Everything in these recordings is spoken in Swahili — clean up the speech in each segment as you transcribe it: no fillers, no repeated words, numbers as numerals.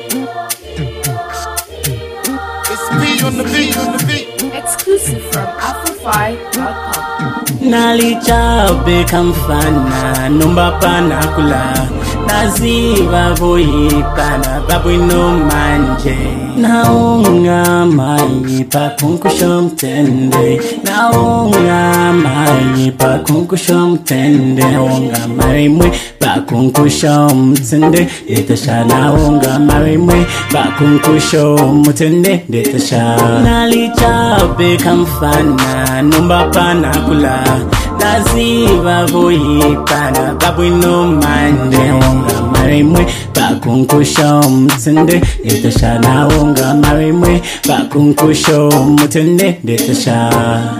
me on the beat, on the beat. Exclusive from Afrofy.com. Nalichabe kamfana numba pana kula naziva voyipana babwino manje naunga mai pa kunkushom tende naunga mai pa kunkushom tende unga mai mwe pa kunkushom tende itasha naunga mai mwe pa kunkushom tende itasha nalichabe kamfana numba pana kula naziva voyipana babwino manje unga marimwe bakunkusho mutende itasha naunga marimwe bakunkusho mutende itasha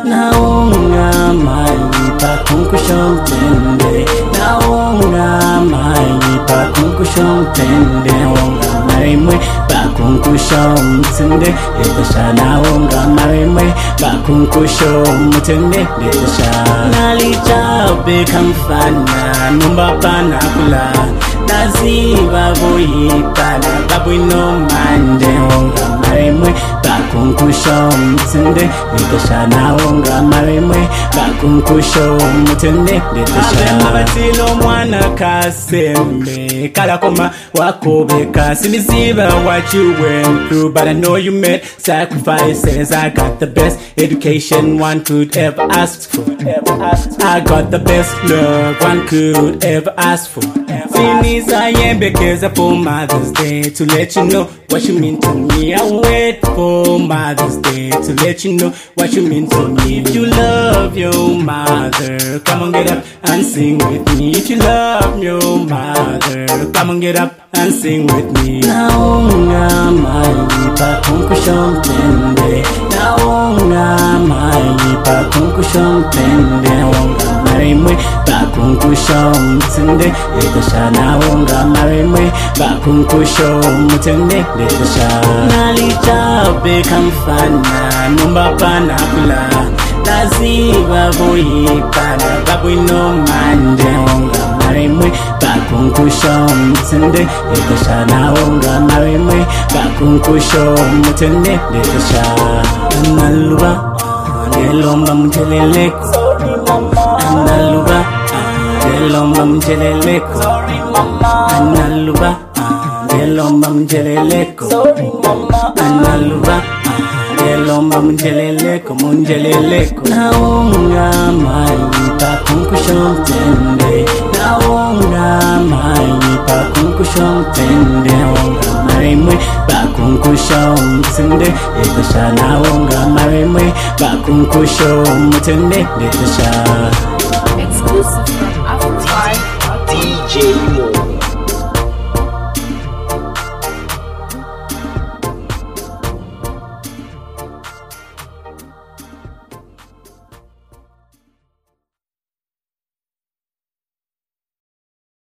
naunga mai bakunkusho mutende naunga mai bakunkusho mutende unga marimwe bakunkusho mutende itasha naunga marimwe bakunkusho mutende itasha nalichabe kamfana numba pana kula naziva voyipana babwino manje unga marimwe bakunkusho mutende itasha naunga marimwe bakunkusho mutende itasha abatilo mwana kasembe kalakoma wakobeka simiziva what you went through, but I know you made sacrifices. I got the best education one could ever ask for. I got the best love one could ever ask for. Finish I am because for Mother's Day to let you know what you mean to me. I wait for Mother's Day to let you know what you mean to me. If you love your mother, come on get up and sing with me. If you love your mother, come on get up and sing with me. Naunga mai pa kunkushom tende, naunga mai pa kunkushom tende, naunga mai mwe pa kunkushom tende, itasha naunga mai mwe pa kunkushom tende, itasha nalichabe kamfana numba pana kula naziva voyipana babwino manje unga marimwe bakunkusho mutende itasha naunga marimwe bakunkusho mutende itasha analuba nelomba mteleleko analuba nelomba mteleleko analuba nelomba mteleleko analuba nelomba mteleleko munjeleleko naunga mai bakunkusho mtende naunga mai bakunkusho mtende naunga marimwe bakunkusho mtende itasha naunga marimwe bakunkusho mtende itasha Exclusive from Afrofy.com. DJ